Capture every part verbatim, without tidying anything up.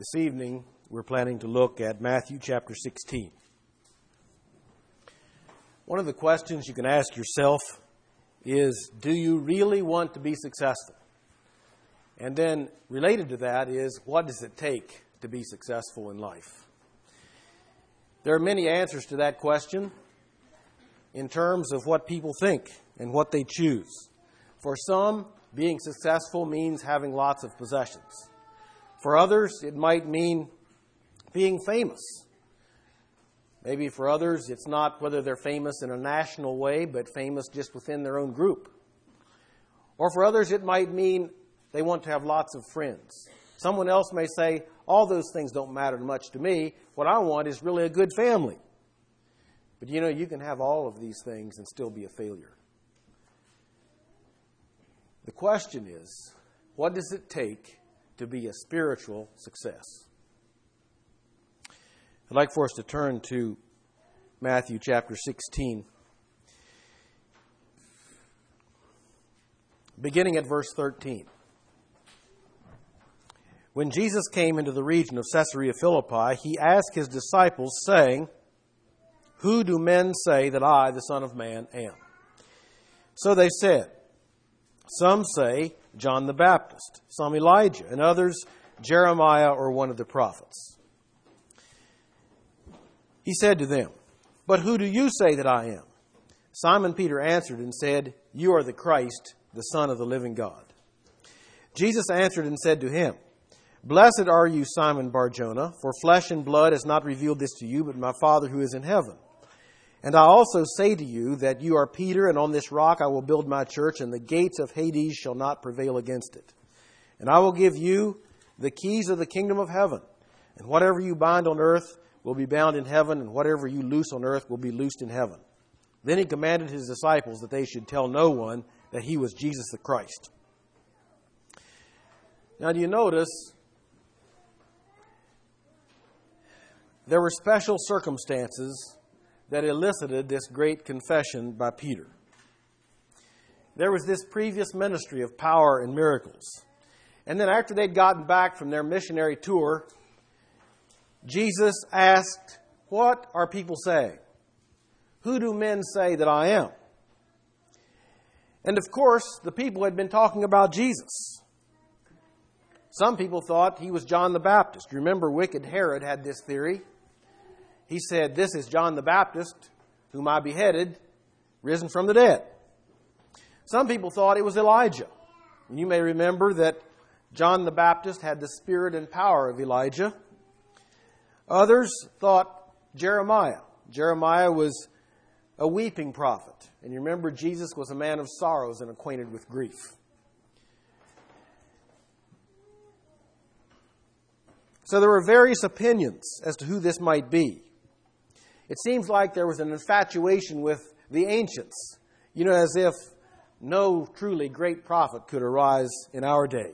This evening, we're planning to look at Matthew chapter sixteen. One of the questions you can ask yourself is, do you really want to be successful? And then related to that is, what does it take to be successful in life? There are many answers to that question in terms of what people think and what they choose. For some, being successful means having lots of possessions. For others, it might mean being famous. Maybe for others, it's not whether they're famous in a national way, but famous just within their own group. Or for others, it might mean they want to have lots of friends. Someone else may say, all those things don't matter much to me. What I want is really a good family. But you know, you can have all of these things and still be a failure. The question is, what does it take to be a spiritual success? I'd like for us to turn to Matthew chapter sixteen, beginning at verse thirteen. When Jesus came into the region of Caesarea Philippi, he asked his disciples, saying, "Who do men say that I, the Son of Man, am?" So they said, "Some say John the Baptist, some Elijah, and others Jeremiah or one of the prophets." He said to them, "But who do you say that I am?" Simon Peter answered and said, "You are the Christ, the Son of the living God." Jesus answered and said to him, "Blessed are you, Simon Bar-Jonah, for flesh and blood has not revealed this to you, but my Father who is in heaven. And I also say to you that you are Peter, and on this rock I will build my church, and the gates of Hades shall not prevail against it. And I will give you the keys of the kingdom of heaven. And whatever you bind on earth will be bound in heaven, and whatever you loose on earth will be loosed in heaven." Then he commanded his disciples that they should tell no one that he was Jesus the Christ. Now, do you notice there were special circumstances that elicited this great confession by Peter? There was this previous ministry of power and miracles. And then after they'd gotten back from their missionary tour, Jesus asked, "What are people saying? Who do men say that I am?" And of course, the people had been talking about Jesus. Some people thought he was John the Baptist. You remember, wicked Herod had this theory. He said, "This is John the Baptist, whom I beheaded, risen from the dead." Some people thought it was Elijah. And you may remember that John the Baptist had the spirit and power of Elijah. Others thought Jeremiah. Jeremiah was a weeping prophet. And you remember, Jesus was a man of sorrows and acquainted with grief. So there were various opinions as to who this might be. It seems like there was an infatuation with the ancients, you know, as if no truly great prophet could arise in our day.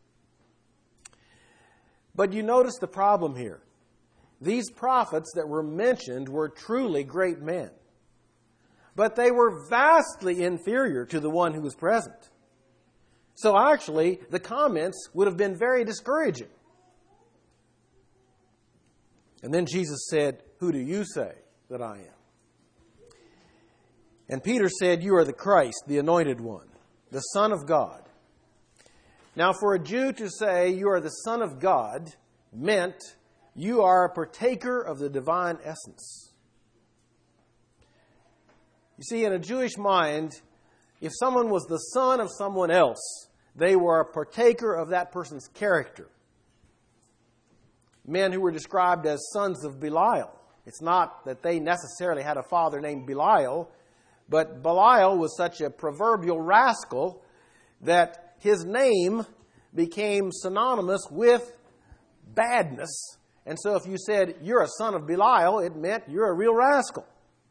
But you notice the problem here. These prophets that were mentioned were truly great men, but they were vastly inferior to the one who was present. So actually, the comments would have been very discouraging. And then Jesus said, "Who do you say that I am?" And Peter said, "You are the Christ, the anointed one, the Son of God." Now, for a Jew to say you are the Son of God meant you are a partaker of the divine essence. You see, in a Jewish mind, if someone was the son of someone else, they were a partaker of that person's character. Men who were described as sons of Belial. It's not that they necessarily had a father named Belial, but Belial was such a proverbial rascal that his name became synonymous with badness. And so if you said, "You're a son of Belial," it meant you're a real rascal.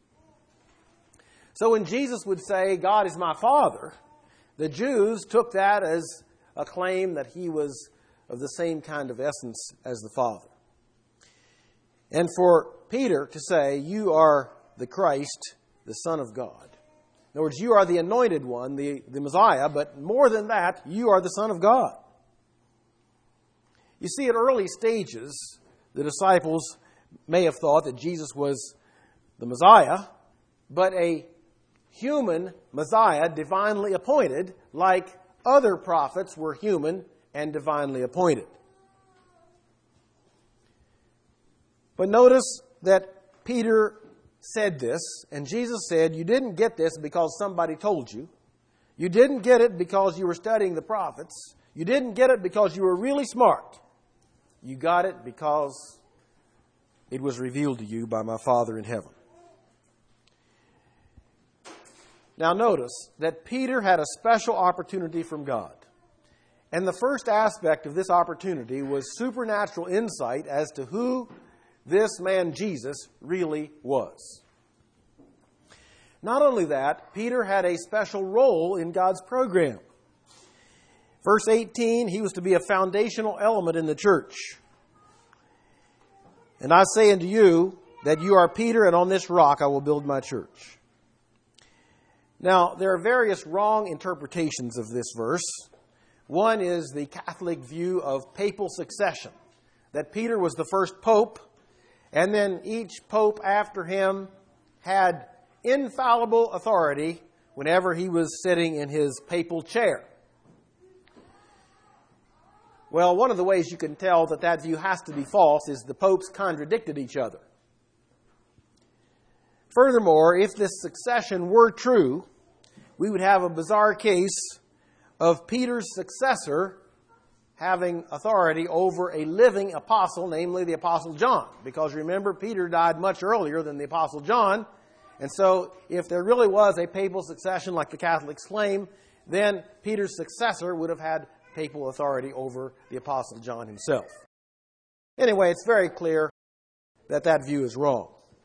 So when Jesus would say, "God is my Father," the Jews took that as a claim that he was of the same kind of essence as the Father. And for Peter to say, "You are the Christ, the Son of God." In other words, you are the anointed one, the, the Messiah, but more than that, you are the Son of God. You see, at early stages, the disciples may have thought that Jesus was the Messiah, but a human Messiah, divinely appointed, like other prophets were human and divinely appointed. But notice that Peter said this, and Jesus said, you didn't get this because somebody told you. You didn't get it because you were studying the prophets. You didn't get it because you were really smart. You got it because it was revealed to you by my Father in heaven. Now notice that Peter had a special opportunity from God. And the first aspect of this opportunity was supernatural insight as to who this man Jesus really was. Not only that, Peter had a special role in God's program. Verse eighteen, he was to be a foundational element in the church. And I say unto you that you are Peter, and on this rock I will build my church. Now, there are various wrong interpretations of this verse. One is the Catholic view of papal succession, that Peter was the first pope, and then each pope after him had infallible authority whenever he was sitting in his papal chair. Well, one of the ways you can tell that that view has to be false is the popes contradicted each other. Furthermore, if this succession were true, we would have a bizarre case of Peter's successor having authority over a living apostle, namely the Apostle John. Because remember, Peter died much earlier than the Apostle John. And so if there really was a papal succession like the Catholics claim, then Peter's successor would have had papal authority over the Apostle John himself. Anyway, it's very clear that that view is wrong.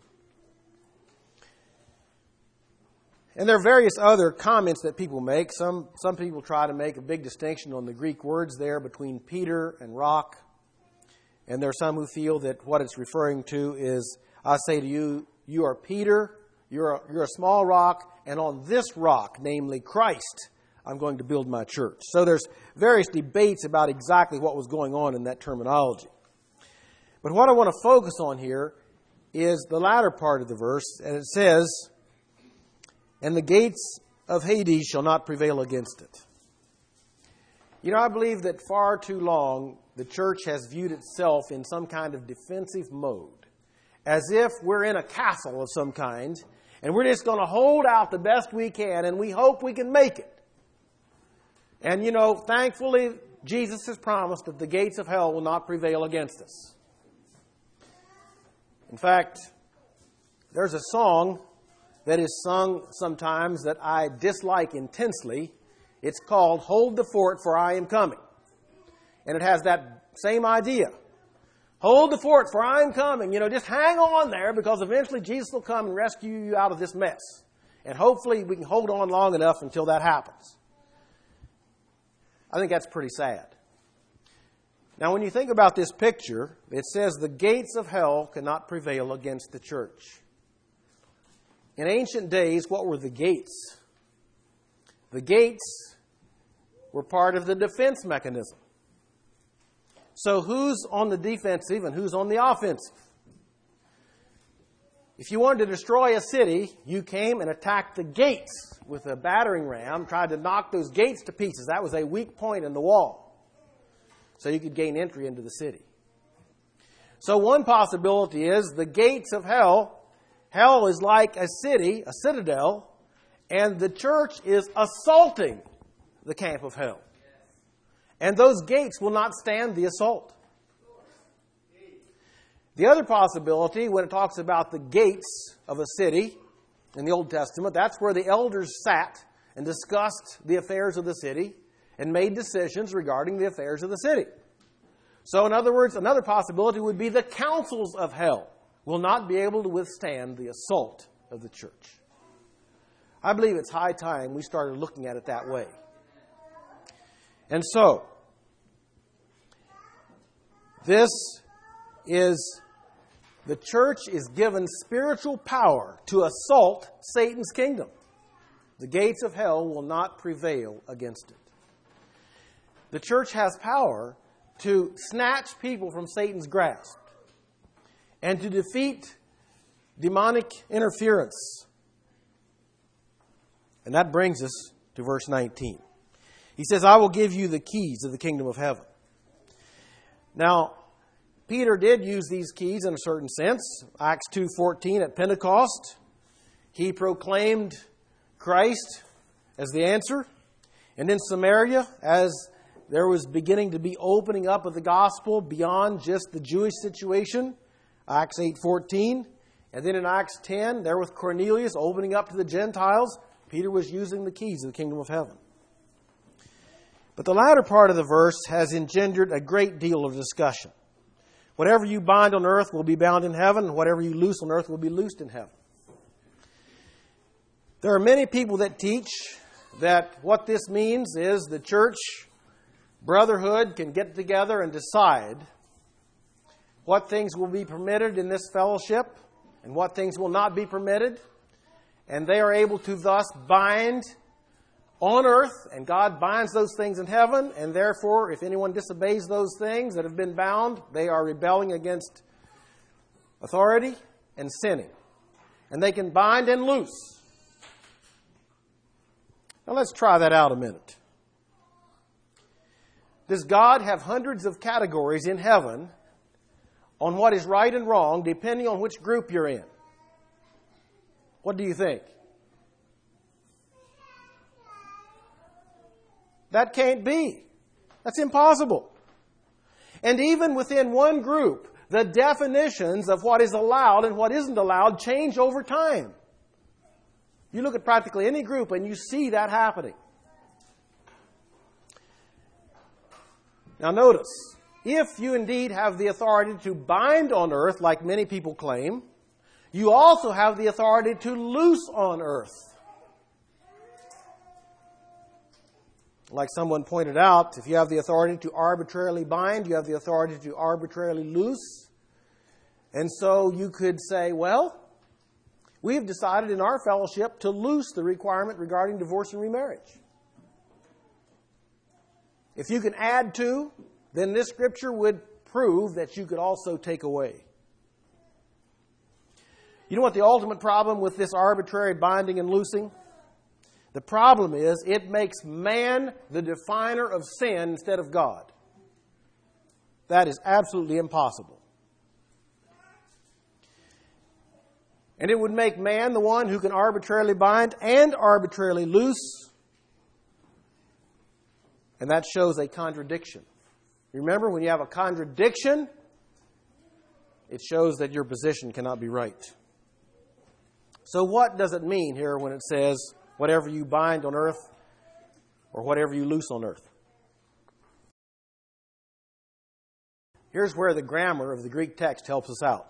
And there are various other comments that people make. Some, some people try to make a big distinction on the Greek words there between Peter and rock. And there are some who feel that what it's referring to is, I say to you, you are Peter, you're a, you're a small rock, and on this rock, namely Christ, I'm going to build my church. So there's various debates about exactly what was going on in that terminology. But what I want to focus on here is the latter part of the verse, and it says, and the gates of Hades shall not prevail against it. You know, I believe that far too long the church has viewed itself in some kind of defensive mode, as if we're in a castle of some kind, and we're just going to hold out the best we can, and we hope we can make it. And, you know, thankfully, Jesus has promised that the gates of hell will not prevail against us. In fact, there's a song that is sung sometimes that I dislike intensely. It's called Hold the Fort, for I Am Coming. And it has that same idea. Hold the fort, for I am coming. You know, just hang on there, because eventually Jesus will come and rescue you out of this mess. And hopefully we can hold on long enough until that happens. I think that's pretty sad. Now, when you think about this picture, it says the gates of hell cannot prevail against the church. In ancient days, what were the gates? The gates were part of the defense mechanism. So who's on the defensive and who's on the offensive? If you wanted to destroy a city, you came and attacked the gates with a battering ram, tried to knock those gates to pieces. That was a weak point in the wall, so you could gain entry into the city. So one possibility is the gates of hell. Hell is like a city, a citadel, and the church is assaulting the camp of hell. And those gates will not stand the assault. The other possibility, when it talks about the gates of a city in the Old Testament, that's where the elders sat and discussed the affairs of the city and made decisions regarding the affairs of the city. So in other words, another possibility would be the councils of hell will not be able to withstand the assault of the church. I believe it's high time we started looking at it that way. And so, this is, the church is given spiritual power to assault Satan's kingdom. The gates of hell will not prevail against it. The church has power to snatch people from Satan's grasp and to defeat demonic interference. And that brings us to verse nineteen. He says, I will give you the keys of the kingdom of heaven. Now, Peter did use these keys in a certain sense. Acts two fourteen, at Pentecost, he proclaimed Christ as the answer. And in Samaria, as there was beginning to be opening up of the gospel beyond just the Jewish situation, Acts eight fourteen. And then in Acts ten, there with Cornelius opening up to the Gentiles, Peter was using the keys of the kingdom of heaven. But the latter part of the verse has engendered a great deal of discussion. Whatever you bind on earth will be bound in heaven, and whatever you loose on earth will be loosed in heaven. There are many people that teach that what this means is the church brotherhood can get together and decide what things will be permitted in this fellowship and what things will not be permitted. And they are able to thus bind on earth, and God binds those things in heaven, and therefore, if anyone disobeys those things that have been bound, they are rebelling against authority and sinning. And they can bind and loose. Now let's try that out a minute. Does God have hundreds of categories in heaven on what is right and wrong, depending on which group you're in? What do you think? That can't be. That's impossible. And even within one group, the definitions of what is allowed and what isn't allowed change over time. You look at practically any group and you see that happening. Now notice, if you indeed have the authority to bind on earth, like many people claim, you also have the authority to loose on earth. Like someone pointed out, if you have the authority to arbitrarily bind, you have the authority to arbitrarily loose. And so you could say, well, we have decided in our fellowship to loose the requirement regarding divorce and remarriage. If you can add to, then this scripture would prove that you could also take away. You know what the ultimate problem with this arbitrary binding and loosing? The problem is it makes man the definer of sin instead of God. That is absolutely impossible. And it would make man the one who can arbitrarily bind and arbitrarily loose. And that shows a contradiction. Remember, when you have a contradiction, it shows that your position cannot be right. So what does it mean here when it says, whatever you bind on earth or whatever you loose on earth? Here's where the grammar of the Greek text helps us out.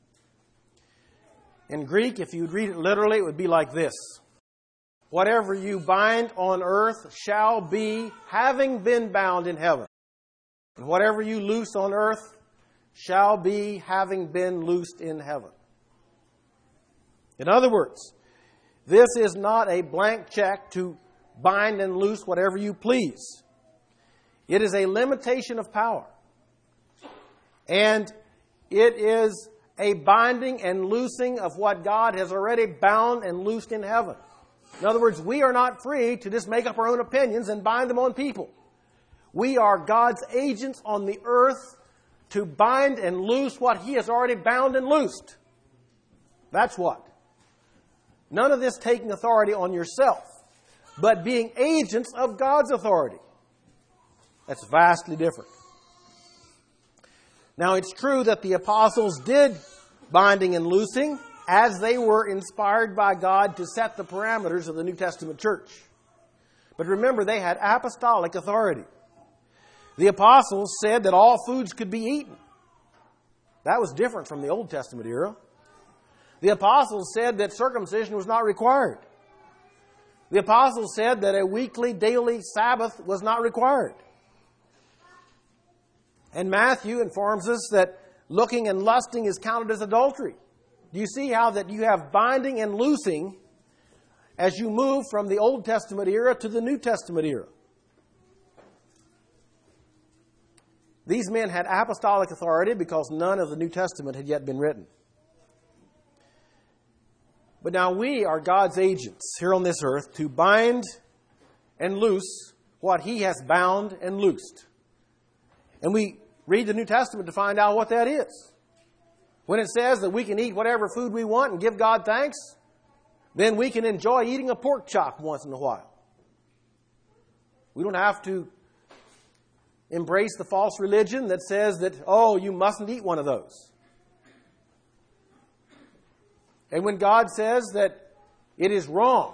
In Greek, if you'd read it literally, it would be like this. Whatever you bind on earth shall be having been bound in heaven. And whatever you loose on earth shall be having been loosed in heaven. In other words, this is not a blank check to bind and loose whatever you please. It is a limitation of power. And it is a binding and loosing of what God has already bound and loosed in heaven. In other words, we are not free to just make up our own opinions and bind them on people. We are God's agents on the earth to bind and loose what He has already bound and loosed. That's what. None of this taking authority on yourself, but being agents of God's authority. That's vastly different. Now, it's true that the apostles did binding and loosing as they were inspired by God to set the parameters of the New Testament church. But remember, they had apostolic authority. The apostles said that all foods could be eaten. That was different from the Old Testament era. The apostles said that circumcision was not required. The apostles said that a weekly, daily Sabbath was not required. And Matthew informs us that looking and lusting is counted as adultery. Do you see how that you have binding and loosing as you move from the Old Testament era to the New Testament era? These men had apostolic authority because none of the New Testament had yet been written. But now we are God's agents here on this earth to bind and loose what He has bound and loosed. And we read the New Testament to find out what that is. When it says that we can eat whatever food we want and give God thanks, then we can enjoy eating a pork chop once in a while. We don't have to embrace the false religion that says that, oh, you mustn't eat one of those. And when God says that it is wrong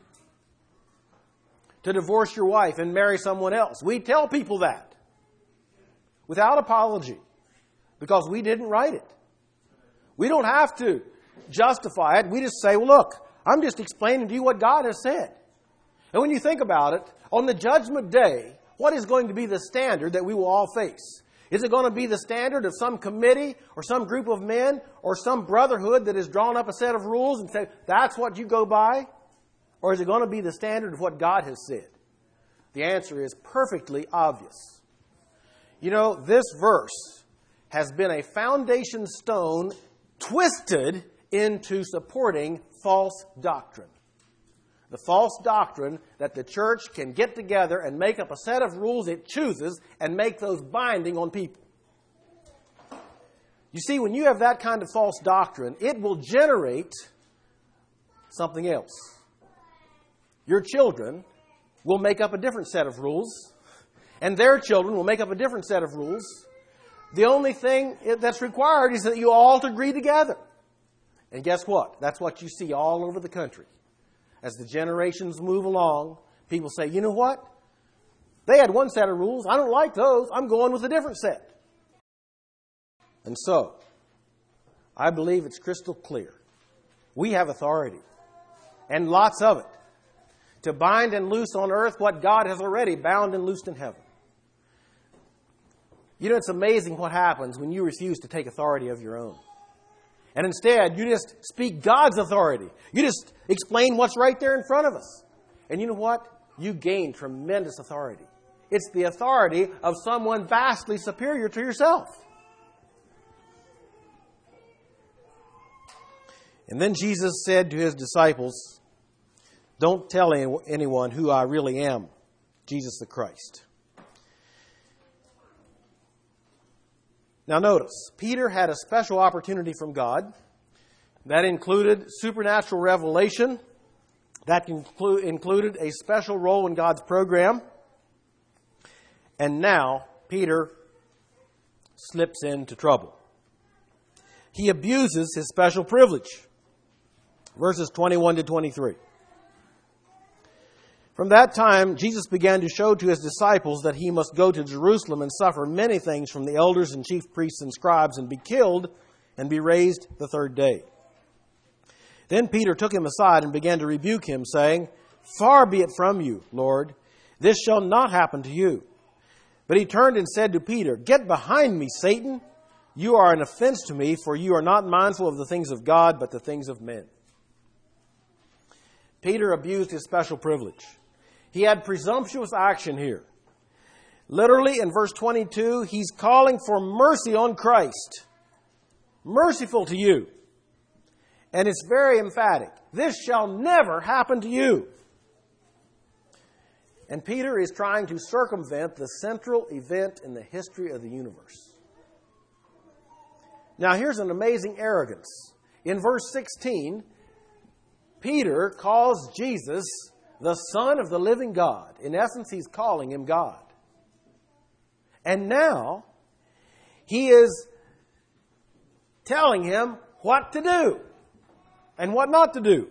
to divorce your wife and marry someone else, we tell people that without apology because we didn't write it. We don't have to justify it. We just say, well, look, I'm just explaining to you what God has said. And when you think about it, on the judgment day, what is going to be the standard that we will all face? Is it going to be the standard of some committee or some group of men or some brotherhood that has drawn up a set of rules and say, that's what you go by? Or is it going to be the standard of what God has said? The answer is perfectly obvious. You know, this verse has been a foundation stone twisted into supporting false doctrine. The false doctrine that the church can get together and make up a set of rules it chooses and make those binding on people. You see, when you have that kind of false doctrine, it will generate something else. Your children will make up a different set of rules, and their children will make up a different set of rules. The only thing that's required is that you all agree together. And guess what? That's what you see all over the country. As the generations move along, people say, you know what? They had one set of rules. I don't like those. I'm going with a different set. And so, I believe it's crystal clear. We have authority, and lots of it, to bind and loose on earth what God has already bound and loosed in heaven. You know, it's amazing what happens when you refuse to take authority of your own. And instead, you just speak God's authority. You just explain what's right there in front of us. And you know what? You gain tremendous authority. It's the authority of someone vastly superior to yourself. And then Jesus said to His disciples, don't tell anyone who I really am, Jesus the Christ. Now notice, Peter had a special opportunity from God. That included supernatural revelation. That inclu- included a special role in God's program. And now, Peter slips into trouble. He abuses his special privilege. Verses twenty-one to twenty-three. From that time, Jesus began to show to His disciples that He must go to Jerusalem and suffer many things from the elders and chief priests and scribes and be killed and be raised the third day. Then Peter took Him aside and began to rebuke Him, saying, Far be it from you, Lord, this shall not happen to you. But He turned and said to Peter, Get behind me, Satan. You are an offense to me, for you are not mindful of the things of God, but the things of men. Peter abused his special privilege. He had presumptuous action here. Literally, in verse twenty-two, he's calling for mercy on Christ. Merciful to you. And it's very emphatic. This shall never happen to you. And Peter is trying to circumvent the central event in the history of the universe. Now, here's an amazing arrogance. In verse sixteen, Peter calls Jesus the Son of the living God. In essence, he's calling Him God. And now, he is telling him what to do and what not to do.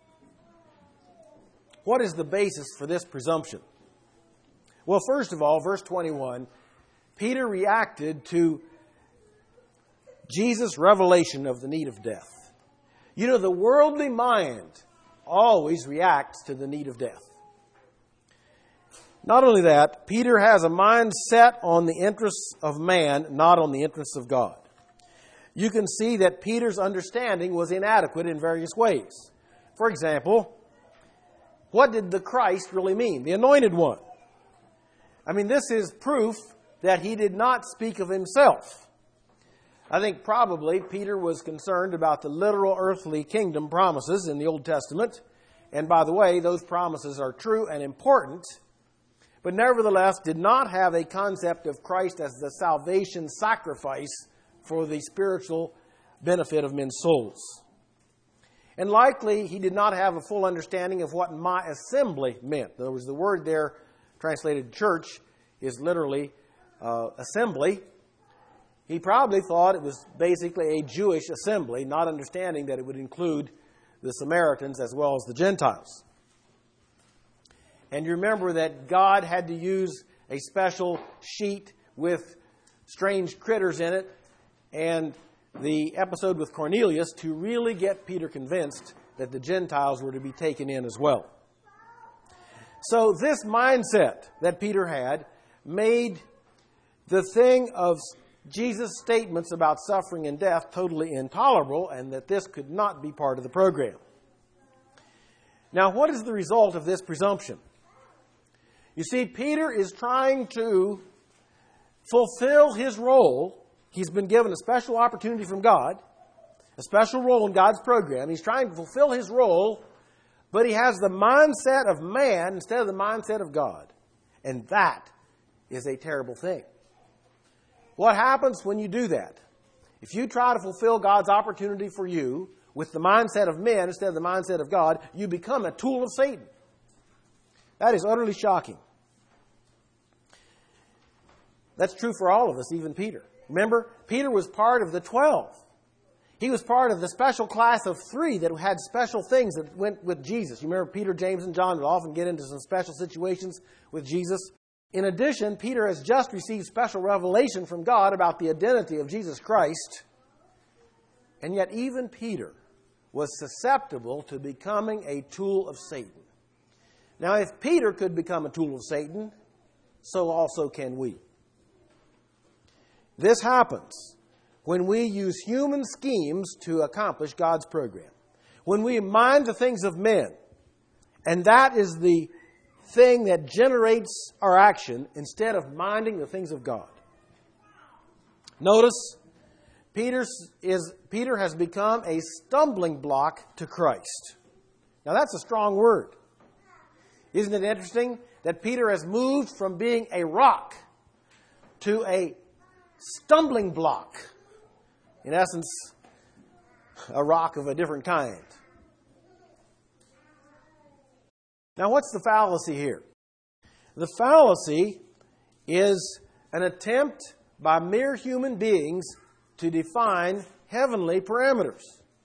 What is the basis for this presumption? Well, first of all, verse twenty-one, Peter reacted to Jesus' revelation of the need of death. You know, the worldly mind always reacts to the need of death. Not only that, Peter has a mind set on the interests of man, not on the interests of God. You can see that Peter's understanding was inadequate in various ways. For example, what did the Christ really mean? The Anointed One. I mean, this is proof that he did not speak of himself. I think probably Peter was concerned about the literal earthly kingdom promises in the Old Testament. And by the way, those promises are true and important, but nevertheless did not have a concept of Christ as the salvation sacrifice for the spiritual benefit of men's souls. And likely he did not have a full understanding of what my assembly meant. In other words, the word there translated church is literally uh, assembly. He probably thought it was basically a Jewish assembly, not understanding that it would include the Samaritans as well as the Gentiles. And you remember that God had to use a special sheet with strange critters in it, and the episode with Cornelius to really get Peter convinced that the Gentiles were to be taken in as well. So this mindset that Peter had made the thing of Jesus' statements about suffering and death totally intolerable, and that this could not be part of the program. Now, what is the result of this presumption? You see, Peter is trying to fulfill his role. He's been given a special opportunity from God, a special role in God's program. He's trying to fulfill his role, but he has the mindset of man instead of the mindset of God. And that is a terrible thing. What happens when you do that? If you try to fulfill God's opportunity for you with the mindset of men instead of the mindset of God, you become a tool of Satan. That is utterly shocking. That's true for all of us, even Peter. Remember, Peter was part of the twelve. He was part of the special class of three that had special things that went with Jesus. You remember Peter, James, and John would often get into some special situations with Jesus. In addition, Peter has just received special revelation from God about the identity of Jesus Christ. And yet even Peter was susceptible to becoming a tool of Satan. Now, if Peter could become a tool of Satan, so also can we. This happens when we use human schemes to accomplish God's program. When we mind the things of men, and that is the thing that generates our action instead of minding the things of God. Notice, Peter's is, Peter has become a stumbling block to Christ. Now that's a strong word. Isn't it interesting that Peter has moved from being a rock to a stumbling block? In essence, a rock of a different kind. Now, what's the fallacy here? The fallacy is an attempt by mere human beings to define heavenly parameters.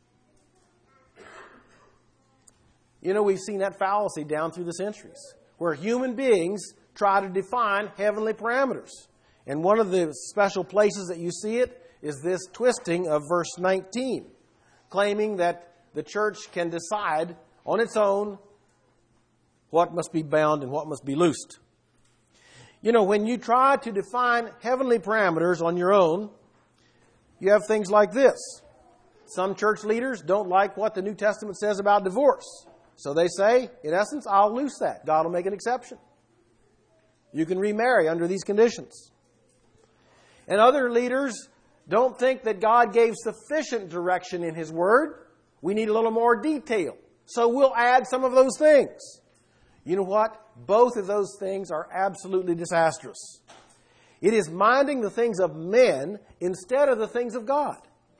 You know, we've seen that fallacy down through the centuries, where human beings try to define heavenly parameters. And one of the special places that you see it is this twisting of verse nineteen, claiming that the church can decide on its own what must be bound and what must be loosed. You know, when you try to define heavenly parameters on your own, you have things like this. Some church leaders don't like what the New Testament says about divorce. So they say, in essence, I'll loose that. God will make an exception. You can remarry under these conditions. And other leaders don't think that God gave sufficient direction in His Word. We need a little more detail. So we'll add some of those things. You know what? Both of those things are absolutely disastrous. It is minding the things of men instead of the things of God.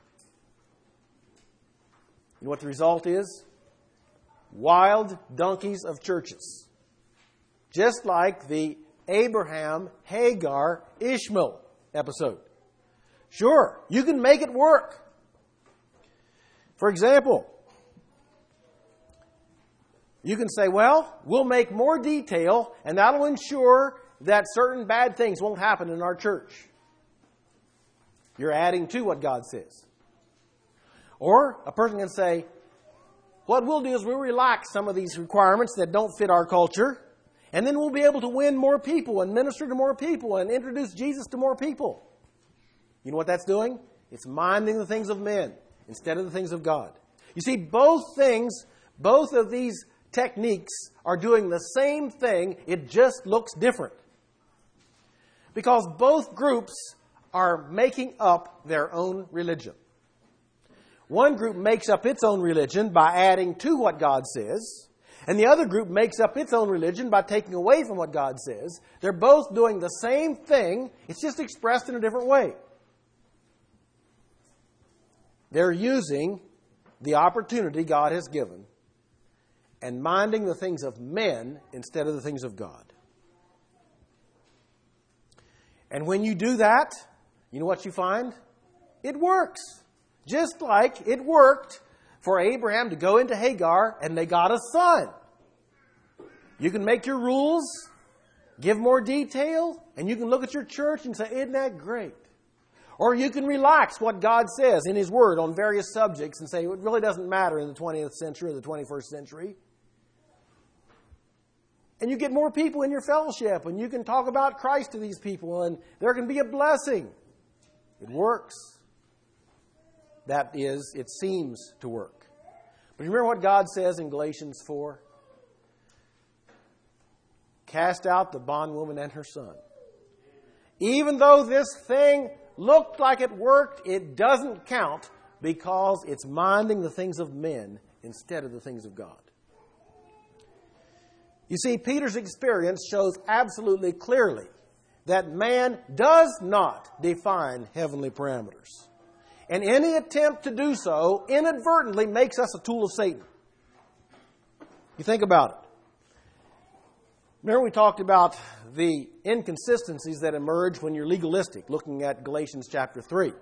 You know what the result is? Wild donkeys of churches. Just like the Abraham, Hagar, Ishmael episode. Sure, you can make it work. For example, you can say, well, we'll make more detail, and that'll ensure that certain bad things won't happen in our church. You're adding to what God says. Or a person can say, what we'll do is we'll relax some of these requirements that don't fit our culture, and then we'll be able to win more people and minister to more people and introduce Jesus to more people. You know what that's doing? It's minding the things of men instead of the things of God. You see, both things, both of these techniques are doing the same thing. It just looks different. Because both groups are making up their own religion. One group makes up its own religion by adding to what God says, and the other group makes up its own religion by taking away from what God says. They're both doing the same thing, it's just expressed in a different way. They're using the opportunity God has given and minding the things of men instead of the things of God. And when you do that, you know what you find? It works. Just like it worked for Abraham to go into Hagar and they got a son. You can make your rules, give more detail, and you can look at your church and say, isn't that great? Or you can relax what God says in His Word on various subjects and say, it really doesn't matter in the twentieth century or the twenty-first century. And you get more people in your fellowship, and you can talk about Christ to these people, and there can be a blessing. It works. That is, it seems to work. But remember what God says in Galatians four? Cast out the bondwoman and her son. Even though this thing looked like it worked, it doesn't count because it's minding the things of men instead of the things of God. You see, Peter's experience shows absolutely clearly that man does not define heavenly parameters. And any attempt to do so inadvertently makes us a tool of Satan. You think about it. Remember we talked about the inconsistencies that emerge when you're legalistic, looking at Galatians chapter three.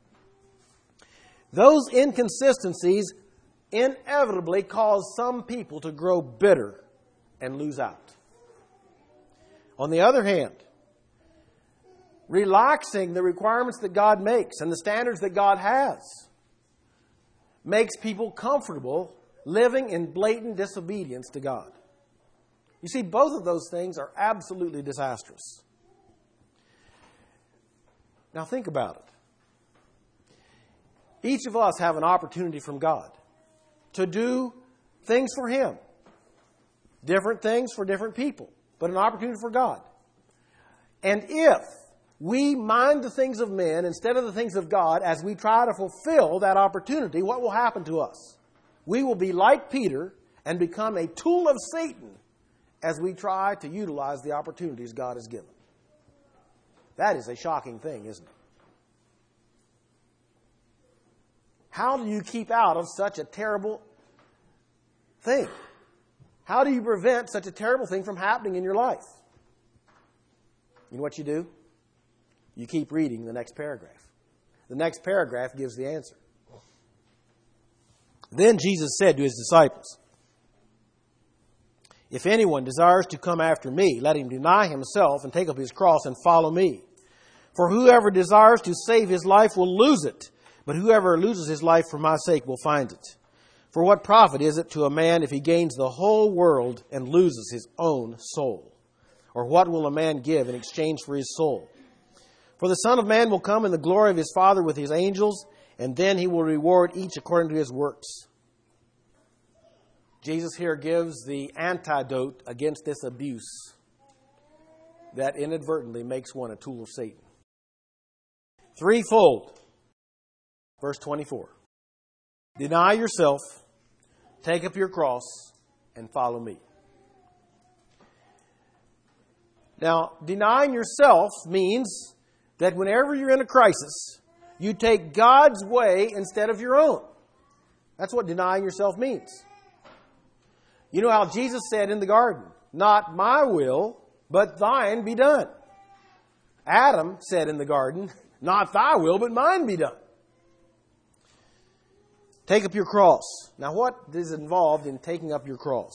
Those inconsistencies inevitably cause some people to grow bitter and lose out. On the other hand, relaxing the requirements that God makes and the standards that God has makes people comfortable living in blatant disobedience to God. You see, both of those things are absolutely disastrous. Now think about it. Each of us have an opportunity from God to do things for Him. Different things for different people, but an opportunity for God. And if we mind the things of men instead of the things of God as we try to fulfill that opportunity, what will happen to us? We will be like Peter and become a tool of Satan as we try to utilize the opportunities God has given. That is a shocking thing, isn't it? How do you keep out of such a terrible thing? How do you prevent such a terrible thing from happening in your life? You know what you do? You keep reading the next paragraph. The next paragraph gives the answer. Then Jesus said to His disciples, if anyone desires to come after me, let him deny himself and take up his cross and follow me. For whoever desires to save his life will lose it, but whoever loses his life for my sake will find it. For what profit is it to a man if he gains the whole world and loses his own soul? Or what will a man give in exchange for his soul? For the Son of Man will come in the glory of his Father with his angels, and then He will reward each according to his works. Jesus here gives the antidote against this abuse that inadvertently makes one a tool of Satan. Threefold. Verse twenty-four. Deny yourself, take up your cross, and follow me. Now, denying yourself means that whenever you're in a crisis, you take God's way instead of your own. That's what denying yourself means. You know how Jesus said in the garden, not my will, but thine be done. Adam said in the garden, not thy will, but mine be done. Take up your cross. Now, what is involved in taking up your cross?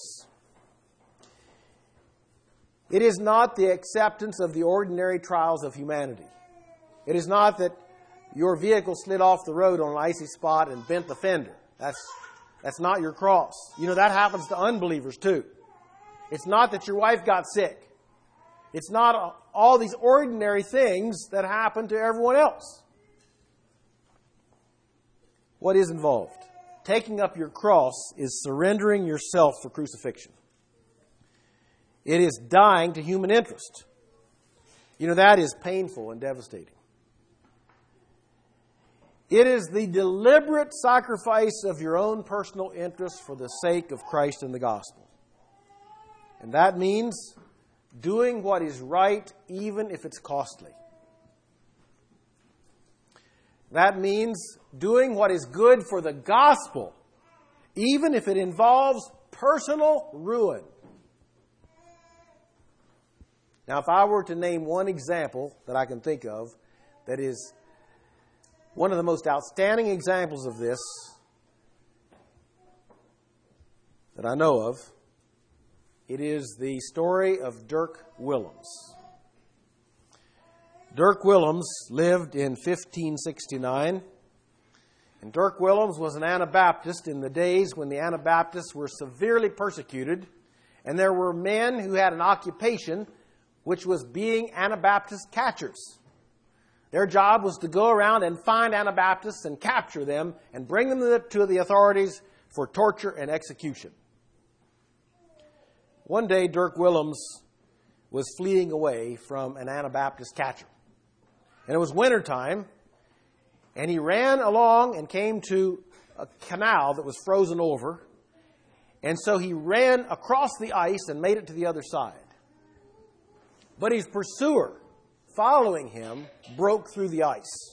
It is not the acceptance of the ordinary trials of humanity. It is not that your vehicle slid off the road on an icy spot and bent the fender. That's, that's not your cross. You know, that happens to unbelievers too. It's not that your wife got sick. It's not all these ordinary things that happen to everyone else. What is involved? Taking up your cross is surrendering yourself for crucifixion. It is dying to human interest. You know, that is painful and devastating. It is the deliberate sacrifice of your own personal interests for the sake of Christ and the gospel. And that means doing what is right even if it's costly. That means doing what is good for the gospel even if it involves personal ruin. Now, if I were to name one example that I can think of that is one of the most outstanding examples of this that I know of, it is the story of Dirk Willems. Dirk Willems lived in fifteen sixty-nine, and Dirk Willems was an Anabaptist in the days when the Anabaptists were severely persecuted, and there were men who had an occupation which was being Anabaptist catchers. Their job was to go around and find Anabaptists and capture them and bring them to the authorities for torture and execution. One day, Dirk Willems was fleeing away from an Anabaptist catcher. And it was wintertime, and he ran along and came to a canal that was frozen over. And so he ran across the ice and made it to the other side. But his pursuer, following him, broke through the ice.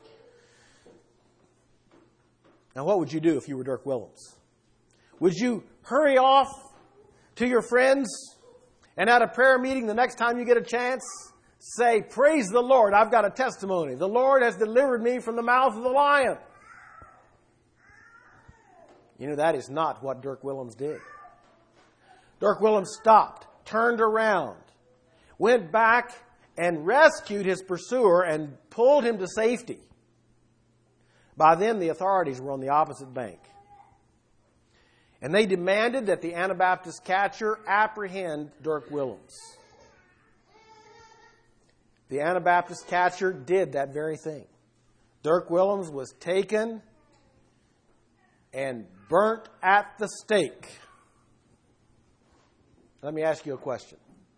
Now, what would you do if you were Dirk Willems? Would you hurry off to your friends and at a prayer meeting the next time you get a chance, say, "Praise the Lord, I've got a testimony. The Lord has delivered me from the mouth of the lion"? You know, that is not what Dirk Willems did. Dirk Willems stopped, turned around, went back and rescued his pursuer and pulled him to safety. By then, the authorities were on the opposite bank. And they demanded that the Anabaptist catcher apprehend Dirk Willems. The Anabaptist catcher did that very thing. Dirk Willems was taken and burnt at the stake. Let me ask you a question.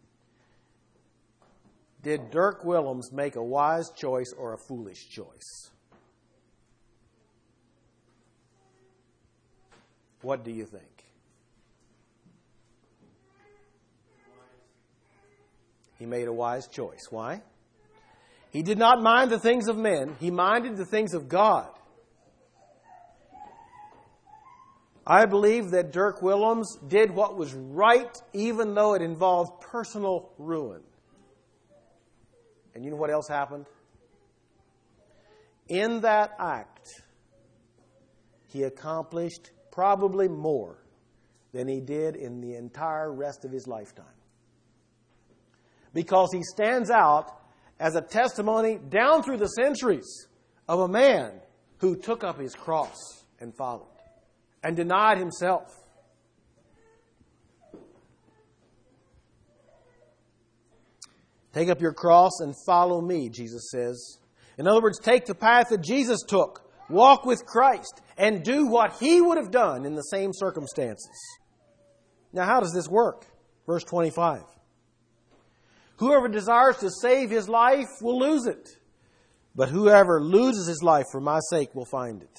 Did Dirk Willems make a wise choice or a foolish choice? What do you think? He made a wise choice. Why? He did not mind the things of men. He minded the things of God. I believe that Dirk Willems did what was right even though it involved personal ruin. And you know what else happened? In that act, he accomplished probably more than he did in the entire rest of his lifetime. Because he stands out as a testimony down through the centuries of a man who took up his cross and followed and denied himself. Take up your cross and follow me, Jesus says. In other words, take the path that Jesus took. Walk with Christ and do what He would have done in the same circumstances. Now, how does this work? Verse twenty-five. Whoever desires to save his life will lose it, but whoever loses his life for my sake will find it.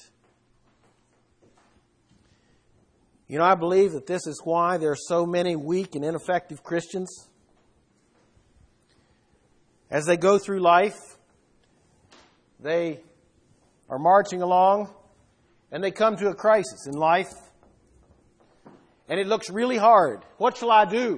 You know, I believe that this is why there are so many weak and ineffective Christians. As they go through life, they are marching along, and they come to a crisis in life, and it looks really hard. What shall I do?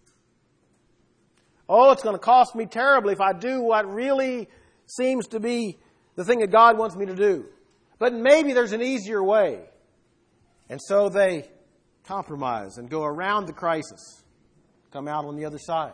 Oh, it's going to cost me terribly if I do what really seems to be the thing that God wants me to do. But maybe there's an easier way. And so they compromise and go around the crisis, come out on the other side.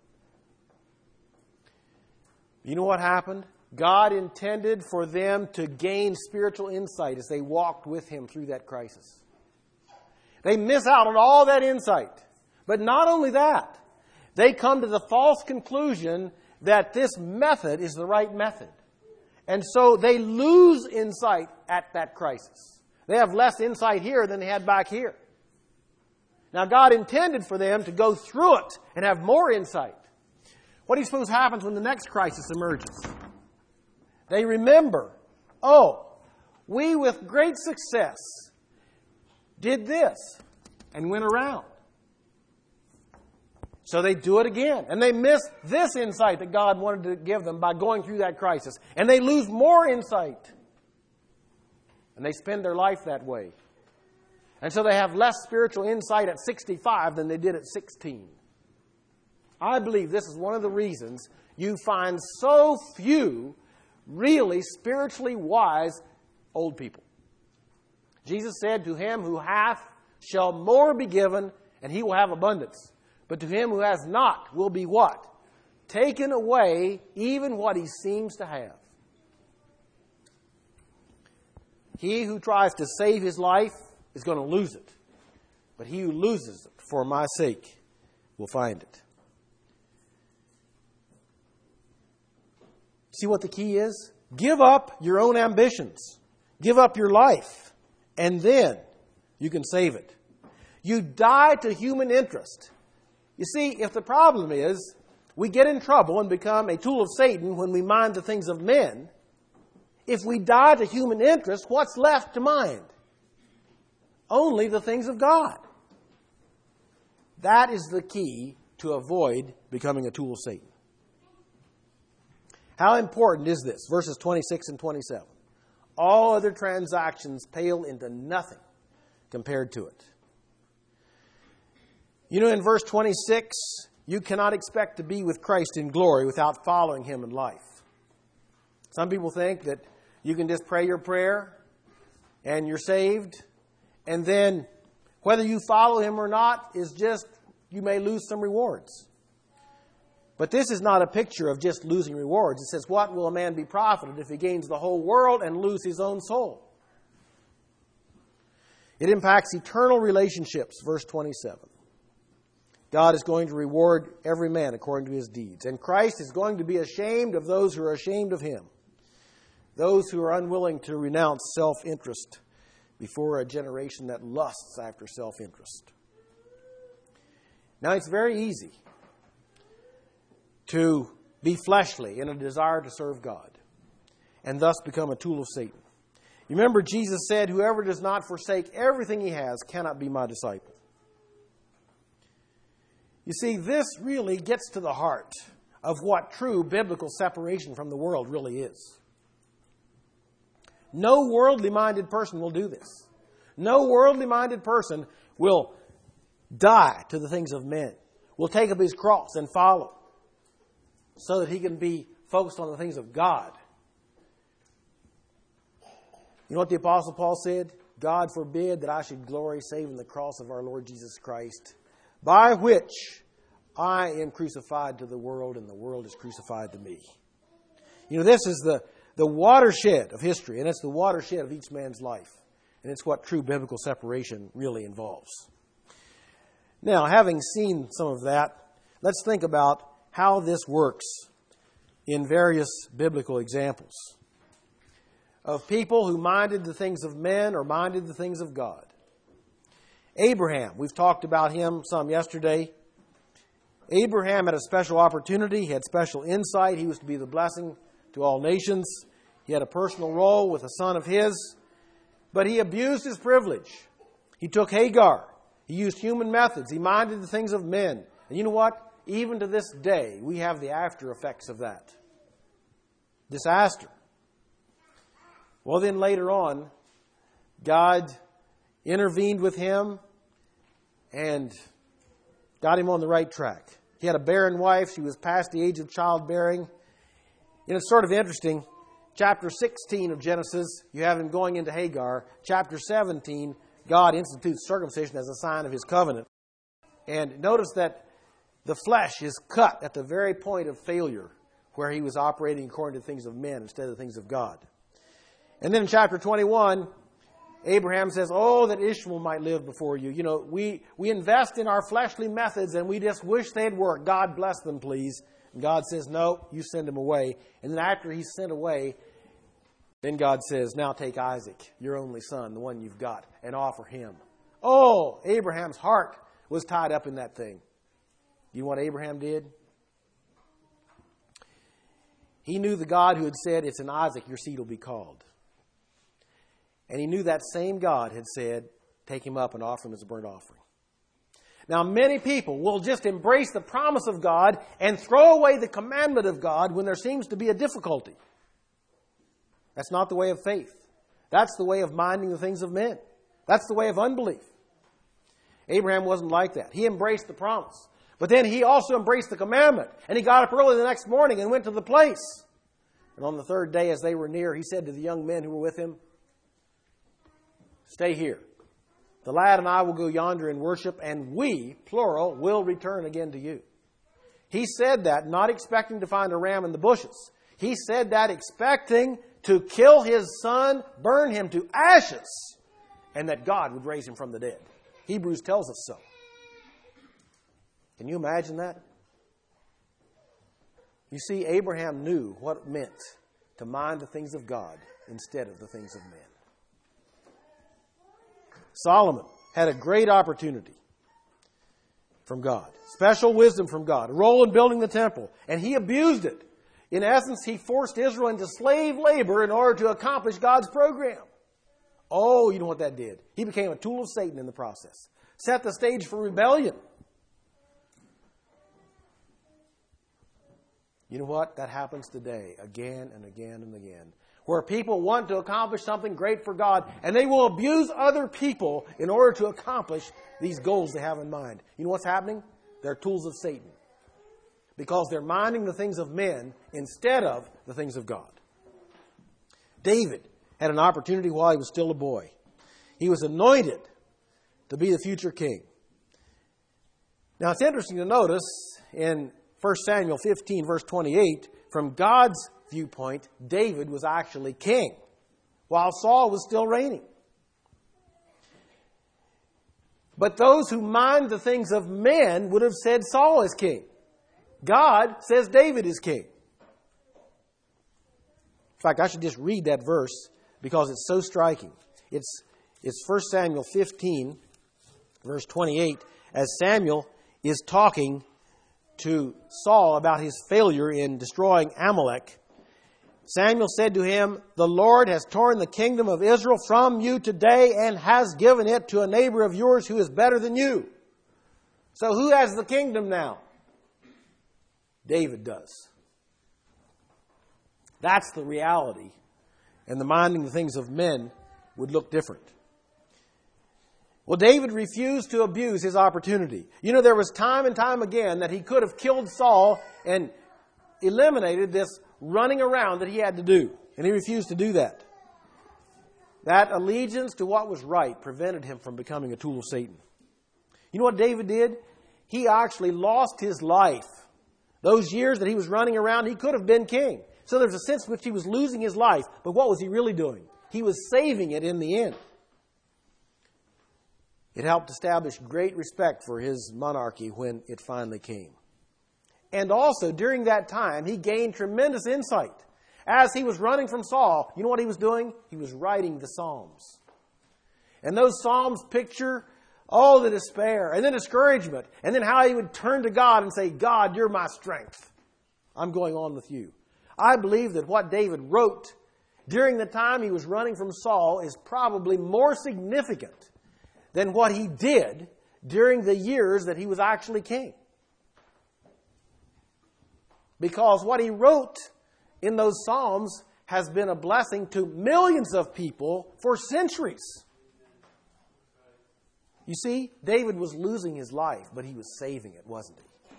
You know what happened? God intended for them to gain spiritual insight as they walked with Him through that crisis. They miss out on all that insight. But not only that, they come to the false conclusion that this method is the right method. And so they lose insight at that crisis. They have less insight here than they had back here. Now, God intended for them to go through it and have more insight. what do you suppose happens when the next crisis emerges? They remember, oh, we with great success did this and went around. So they do it again. And they miss this insight that God wanted to give them by going through that crisis. And they lose more insight. And they spend their life that way. And so they have less spiritual insight at sixty-five than they did at sixteen. I believe this is one of the reasons you find so few really spiritually wise old people. Jesus said, to him who hath shall more be given, and he will have abundance. But to him who has not will be what? Taken away even what he seems to have. He who tries to save his life is going to lose it. But he who loses it for my sake will find it. See what the key is? Give up your own ambitions. Give up your life. And then you can save it. You die to human interest. You see, if the problem is we get in trouble and become a tool of Satan when we mind the things of men, if we die to human interest, what's left to mind? Only the things of God. That is the key to avoid becoming a tool of Satan. How important is this? Verses twenty-six and twenty-seven. All other transactions pale into nothing compared to it. You know, in verse twenty-six, you cannot expect to be with Christ in glory without following him in life. Some people think that you can just pray your prayer and you're saved, and then whether you follow him or not is just, you may lose some rewards. But this is not a picture of just losing rewards. It says, what will a man be profited if he gains the whole world and lose his own soul? It impacts eternal relationships, verse twenty-seven. God is going to reward every man according to his deeds. And Christ is going to be ashamed of those who are ashamed of him. Those who are unwilling to renounce self-interest before a generation that lusts after self-interest. Now, it's very easy to be fleshly in a desire to serve God and thus become a tool of Satan. You remember Jesus said, whoever does not forsake everything he has cannot be my disciple. You see, this really gets to the heart of what true biblical separation from the world really is. No worldly-minded person will do this. No worldly-minded person will die to the things of men, will take up his cross and follow, so that he can be focused on the things of God. You know what the Apostle Paul said? God forbid that I should glory save in the cross of our Lord Jesus Christ, by which I am crucified to the world and the world is crucified to me. You know, this is the, the watershed of history, and it's the watershed of each man's life. And it's what true biblical separation really involves. Now, having seen some of that, let's think about how this works in various biblical examples of people who minded the things of men or minded the things of God. Abraham, we've talked about him some yesterday. Abraham had a special opportunity. He had special insight. He was to be the blessing to all nations. He had a personal role with a son of his. But he abused his privilege. He took Hagar. He used human methods. He minded the things of men. And you know what? Even to this day, we have the after effects of that. Disaster. Well, then later on, God intervened with him and got him on the right track. He had a barren wife. She was past the age of childbearing. And it's sort of interesting. Chapter sixteen of Genesis, you have him going into Hagar. Chapter seventeen, God institutes circumcision as a sign of his covenant. And notice that the flesh is cut at the very point of failure where he was operating according to things of men instead of the things of God. And then in chapter twenty-one, Abraham says, oh, that Ishmael might live before you. You know, we, we invest in our fleshly methods and we just wish they'd work. God bless them, please. And God says, no, you send him away. And then after he's sent away, then God says, now take Isaac, your only son, the one you've got, and offer him. Oh, Abraham's heart was tied up in that thing. You know what Abraham did? He knew the God who had said, it's in Isaac your seed will be called. And he knew that same God had said, take him up and offer him as a burnt offering. Now, many people will just embrace the promise of God and throw away the commandment of God when there seems to be a difficulty. That's not the way of faith. That's the way of minding the things of men. That's the way of unbelief. Abraham wasn't like that. He embraced the promise. But then he also embraced the commandment. And he got up early the next morning and went to the place. And on the third day, as they were near, he said to the young men who were with him, stay here. The lad and I will go yonder and worship, and we, plural, will return again to you. He said that not expecting to find a ram in the bushes. He said that expecting to kill his son, burn him to ashes, and that God would raise him from the dead. Hebrews tells us so. Can you imagine that? You see, Abraham knew what it meant to mind the things of God instead of the things of men. Solomon had a great opportunity from God, special wisdom from God, a role in building the temple, and he abused it. In essence, he forced Israel into slave labor in order to accomplish God's program. Oh, you know what that did? He became a tool of Satan in the process. Set the stage for rebellion. You know what? That happens today again and again and again. Where people want to accomplish something great for God, and they will abuse other people in order to accomplish these goals they have in mind. You know what's happening? They're tools of Satan. Because they're minding the things of men instead of the things of God. David had an opportunity while he was still a boy. He was anointed to be the future king. Now it's interesting to notice in First Samuel fifteen, verse twenty-eight, from God's viewpoint, David was actually king, while Saul was still reigning. But those who mind the things of men would have said Saul is king. God says David is king. In fact, I should just read that verse because it's so striking. It's, it's First Samuel fifteen, verse twenty-eight, as Samuel is talking to Saul about his failure in destroying Amalek. Samuel said to him, the Lord has torn the kingdom of Israel from you today and has given it to a neighbor of yours who is better than you. So who has the kingdom now? David does. That's the reality. And the minding the things of men would look different. Well, David refused to abuse his opportunity. You know, there was time and time again that he could have killed Saul and eliminated this running around that he had to do. And he refused to do that. That allegiance to what was right prevented him from becoming a tool of Satan. You know what David did? He actually lost his life. Those years that he was running around, he could have been king. So there's a sense in which he was losing his life. But what was he really doing? He was saving it in the end. It helped establish great respect for his monarchy when it finally came. And also, during that time, he gained tremendous insight. As he was running from Saul, you know what he was doing? He was writing the Psalms. And those Psalms picture all the despair and the discouragement, and then how he would turn to God and say, God, you're my strength. I'm going on with you. I believe that what David wrote during the time he was running from Saul is probably more significant than what he did during the years that he was actually king. Because what he wrote in those Psalms has been a blessing to millions of people for centuries. You see, David was losing his life, but he was saving it, wasn't he?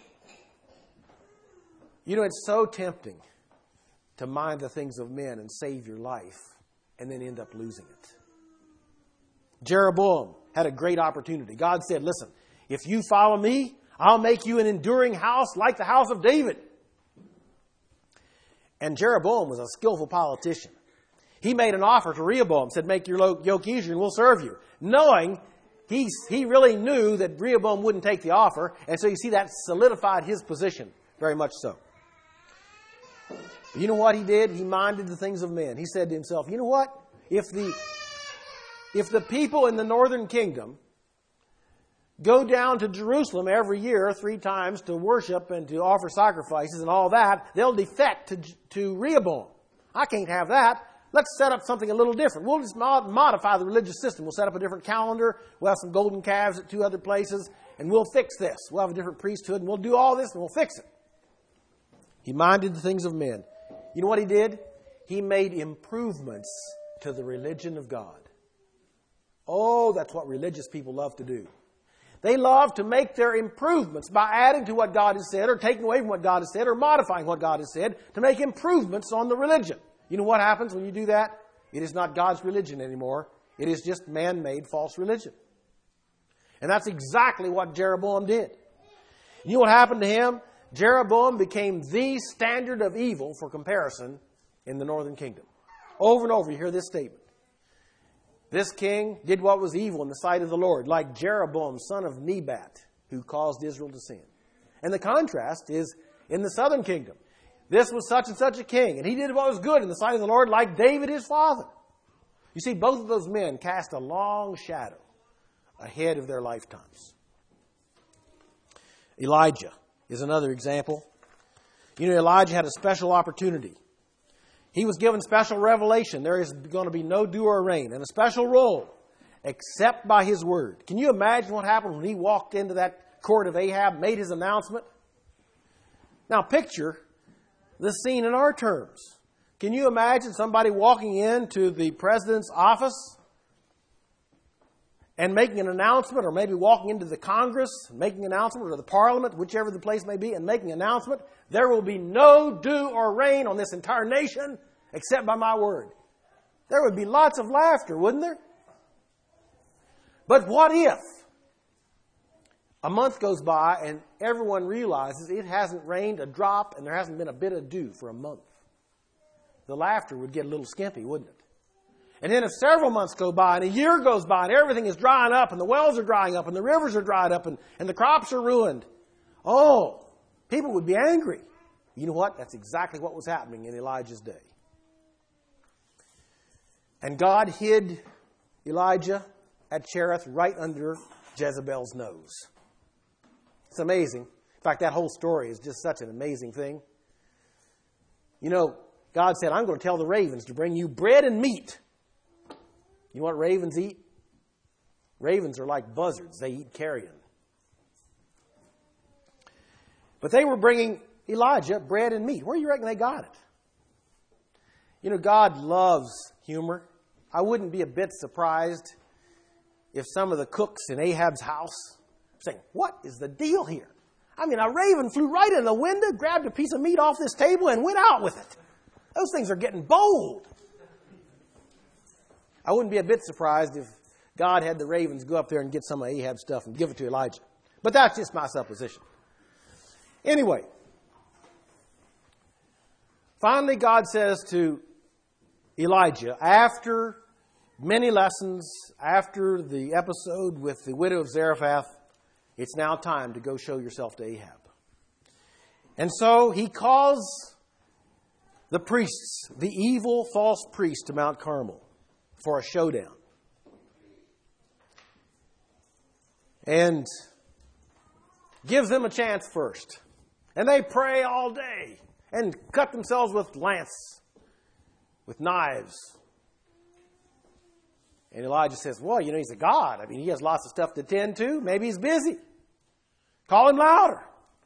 You know, it's so tempting to mind the things of men and save your life and then end up losing it. Jeroboam had a great opportunity. God said, listen, if you follow me, I'll make you an enduring house like the house of David. And Jeroboam was a skillful politician. He made an offer to Rehoboam, said, make your yoke easier and we'll serve you. Knowing he, he really knew that Rehoboam wouldn't take the offer. And so you see that solidified his position very much so. But you know what he did? He minded the things of men. He said to himself, you know what? If the, if the people in the northern kingdom go down to Jerusalem every year three times to worship and to offer sacrifices and all that, they'll defect to, to Rehoboam. I can't have that. Let's set up something a little different. We'll just mod- modify the religious system. We'll set up a different calendar. We'll have some golden calves at two other places, and we'll fix this. We'll have a different priesthood, and we'll do all this, and we'll fix it. He minded the things of men. You know what he did? He made improvements to the religion of God. Oh, that's what religious people love to do. They love to make their improvements by adding to what God has said or taking away from what God has said or modifying what God has said to make improvements on the religion. You know what happens when you do that? It is not God's religion anymore. It is just man-made false religion. And that's exactly what Jeroboam did. You know what happened to him? Jeroboam became the standard of evil for comparison in the northern kingdom. Over and over you hear this statement. This king did what was evil in the sight of the Lord, like Jeroboam, son of Nebat, who caused Israel to sin. And the contrast is in the southern kingdom. This was such and such a king, and he did what was good in the sight of the Lord, like David his father. You see, both of those men cast a long shadow ahead of their lifetimes. Elijah is another example. You know, Elijah had a special opportunity. He was given special revelation. There is going to be no dew or rain, and a special role, except by his word. Can you imagine what happened when he walked into that court of Ahab, made his announcement? Now picture the scene in our terms. Can you imagine somebody walking into the president's office and making an announcement, or maybe walking into the Congress, making an announcement, or the Parliament, whichever the place may be, and making an announcement, there will be no dew or rain on this entire nation except by my word. There would be lots of laughter, wouldn't there? But what if a month goes by and everyone realizes it hasn't rained a drop and there hasn't been a bit of dew for a month? The laughter would get a little skimpy, wouldn't it? And then if several months go by and a year goes by and everything is drying up and the wells are drying up and the rivers are dried up and, and the crops are ruined, oh, people would be angry. You know what? That's exactly what was happening in Elijah's day. And God hid Elijah at Cherith right under Jezebel's nose. It's amazing. In fact, that whole story is just such an amazing thing. You know, God said, I'm going to tell the ravens to bring you bread and meat. You know what ravens eat? Ravens are like buzzards. They eat carrion. But they were bringing Elijah bread and meat. Where do you reckon they got it? You know, God loves humor. I wouldn't be a bit surprised if some of the cooks in Ahab's house were saying, what is the deal here? I mean, a raven flew right in the window, grabbed a piece of meat off this table, and went out with it. Those things are getting bold. I wouldn't be a bit surprised if God had the ravens go up there and get some of Ahab's stuff and give it to Elijah. But that's just my supposition. Anyway, finally God says to Elijah, after many lessons, after the episode with the widow of Zarephath, it's now time to go show yourself to Ahab. And so he calls the priests, the evil false priests, to Mount Carmel for a showdown. And gives them a chance first. And they pray all day and cut themselves with lance, with knives. And Elijah says, well, you know, he's a god. I mean, he has lots of stuff to attend to. Maybe he's busy. Call him louder.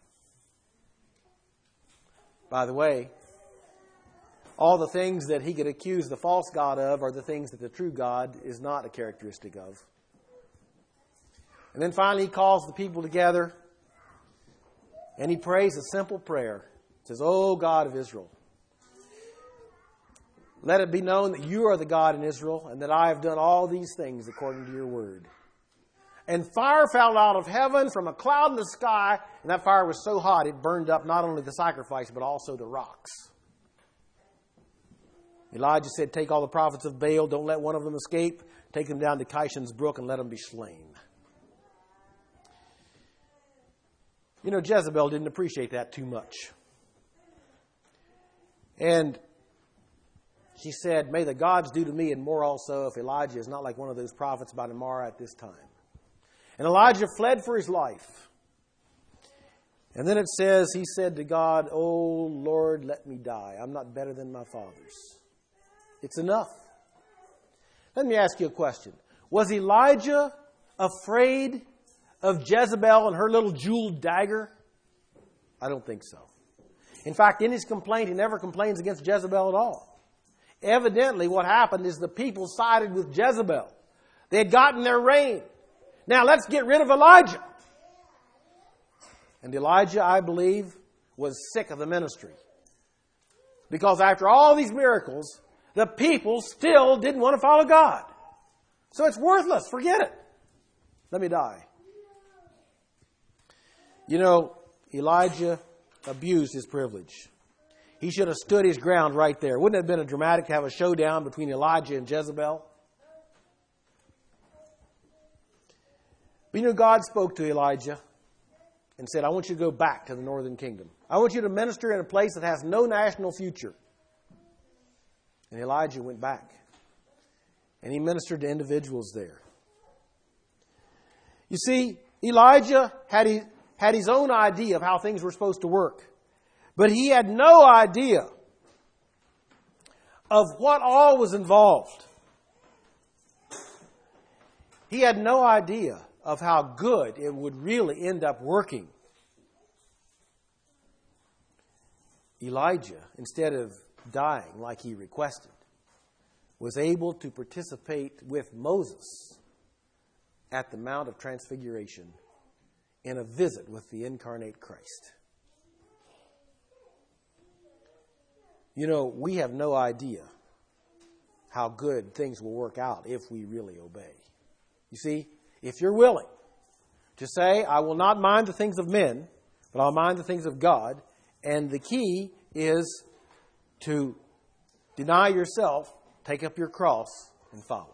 By the way, all the things that he could accuse the false god of are the things that the true God is not a characteristic of. And then finally he calls the people together and he prays a simple prayer. He says, O God of Israel, let it be known that you are the God in Israel and that I have done all these things according to your word. And fire fell out of heaven from a cloud in the sky, and that fire was so hot it burned up not only the sacrifice but also the rocks. Elijah said, take all the prophets of Baal, don't let one of them escape. Take them down to Kishon's brook and let them be slain. You know, Jezebel didn't appreciate that too much. And she said, may the gods do to me and more also if Elijah is not like one of those prophets by tomorrow at this time. And Elijah fled for his life. And then it says, he said to God, "Oh, Lord, let me die. I'm not better than my fathers." It's enough. Let me ask you a question. Was Elijah afraid of Jezebel and her little jeweled dagger? I don't think so. In fact, in his complaint, he never complains against Jezebel at all. Evidently, what happened is the people sided with Jezebel. They had gotten their reign. Now, let's get rid of Elijah. And Elijah, I believe, was sick of the ministry. Because after all these miracles, the people still didn't want to follow God. So it's worthless. Forget it. Let me die. You know, Elijah abused his privilege. He should have stood his ground right there. Wouldn't it have been a dramatic to have a showdown between Elijah and Jezebel? But you know, God spoke to Elijah and said, "I want you to go back to the northern kingdom. I want you to minister in a place that has no national future." And Elijah went back. And he ministered to individuals there. You see, Elijah had his, had his own idea of how things were supposed to work. But he had no idea of what all was involved. He had no idea of how good it would really end up working. Elijah, instead of dying like he requested, was able to participate with Moses at the Mount of Transfiguration in a visit with the incarnate Christ. You know, we have no idea how good things will work out if we really obey. You see, if you're willing to say, "I will not mind the things of men, but I'll mind the things of God," and the key is to deny yourself, take up your cross, and follow.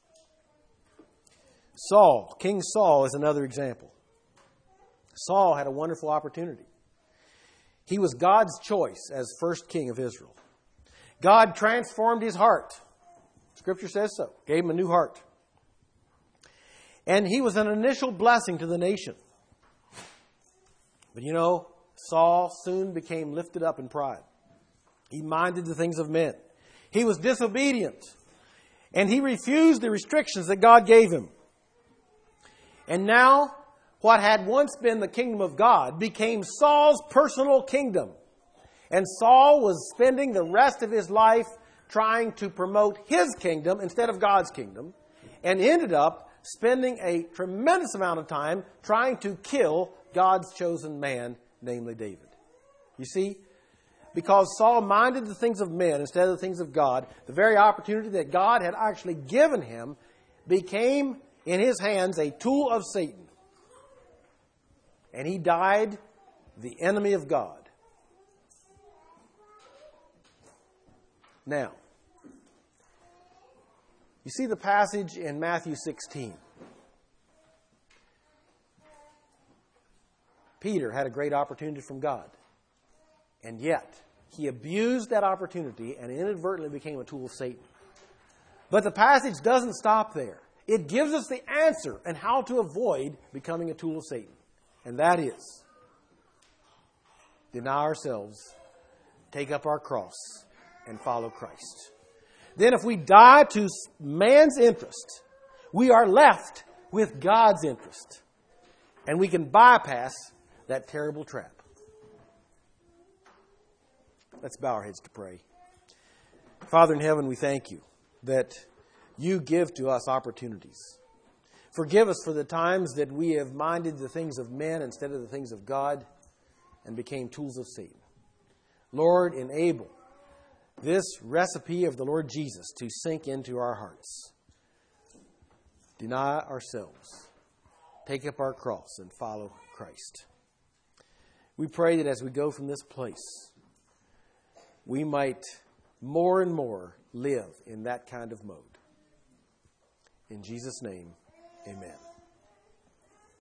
Saul, King Saul is another example. Saul had a wonderful opportunity. He was God's choice as first king of Israel. God transformed his heart. Scripture says so. Gave him a new heart. And he was an initial blessing to the nation. But you know, Saul soon became lifted up in pride. He minded the things of men. He was disobedient. And he refused the restrictions that God gave him. And now, what had once been the kingdom of God became Saul's personal kingdom. And Saul was spending the rest of his life trying to promote his kingdom instead of God's kingdom. And ended up spending a tremendous amount of time trying to kill God's chosen man, namely David. You see, because Saul minded the things of men instead of the things of God, the very opportunity that God had actually given him became in his hands a tool of Satan. And he died the enemy of God. Now, you see the passage in Matthew sixteen. Peter had a great opportunity from God. And yet, he abused that opportunity and inadvertently became a tool of Satan. But the passage doesn't stop there. It gives us the answer and how to avoid becoming a tool of Satan. And that is, deny ourselves, take up our cross, and follow Christ. Then if we die to man's interest, we are left with God's interest. And we can bypass that terrible trap. Let's bow our heads to pray. Father in heaven, we thank you that you give to us opportunities. Forgive us for the times that we have minded the things of men instead of the things of God and became tools of Satan. Lord, enable this recipe of the Lord Jesus to sink into our hearts. Deny ourselves. Take up our cross and follow Christ. We pray that as we go from this place, we might more and more live in that kind of mode. In Jesus' name, amen.